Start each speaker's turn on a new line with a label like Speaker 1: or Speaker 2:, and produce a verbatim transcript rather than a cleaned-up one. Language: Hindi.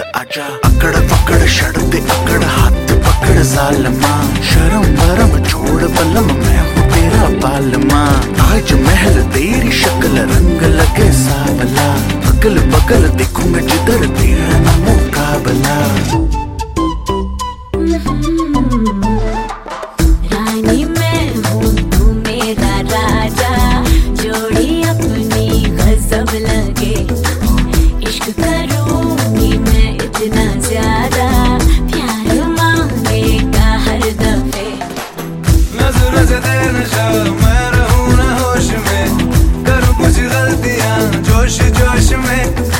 Speaker 1: आजा। अकड़ पकड़ शर्ते अकड़ हाथ पकड़ जालमा, शर्म बरम छोड़ बलम मैं हूँ तेरा बालमा। ताज महल तेरी शक्ल रंग लगे सावला, अगल बगल देखूं मैं जिधर तेरा ना मुकाबला।
Speaker 2: रानी मैं हूँ तू मेरा राजा, जोड़ी अपनी गजब लगे। इश्क करूँगी मैं इतना ज्यादा, प्यार मांगेगा हर दफे।
Speaker 3: नजर से तेरे नशा मैं रहूँ ना होश में, करूँ कुछ गलतियाँ जोश जोश में।